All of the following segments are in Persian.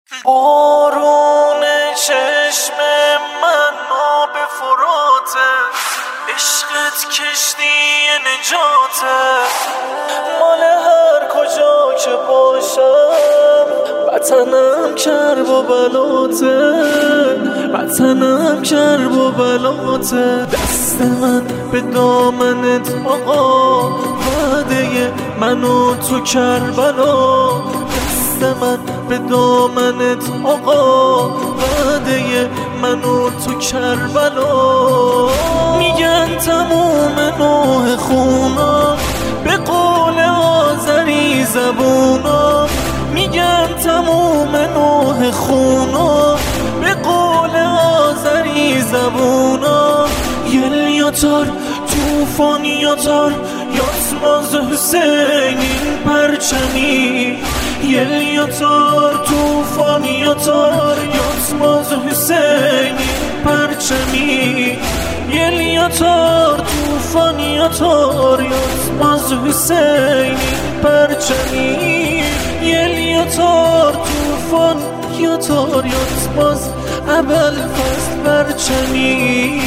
بارون چشم من آب فراته، عشقت کشتی نجاته، مال هر کجا که باشم وطنم کرب و بلاته، وطنم کرب و بلاته. دست من به دامنت آقا، وعده من و تو کربلا. دست من به دامنت آقا، وعده من و تو کربلا. میگن تموم نوح خونم به قول آذری زبونم، میگن تموم نوح خونم به قول آذری زبونم. یلیاتار توفان یاتار یاتماز حسینین پرچمی، یلیاتار توفان یاتار یاتماز حسینین پرچمی، یلیاتار توفان یاتار یاتماز حسینین پرچمی، یلیاتار توفان یاتار یاتماز ابوالفضل پرچمی.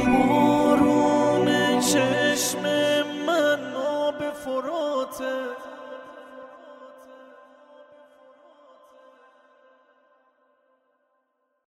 بارون چشم من آب فراته،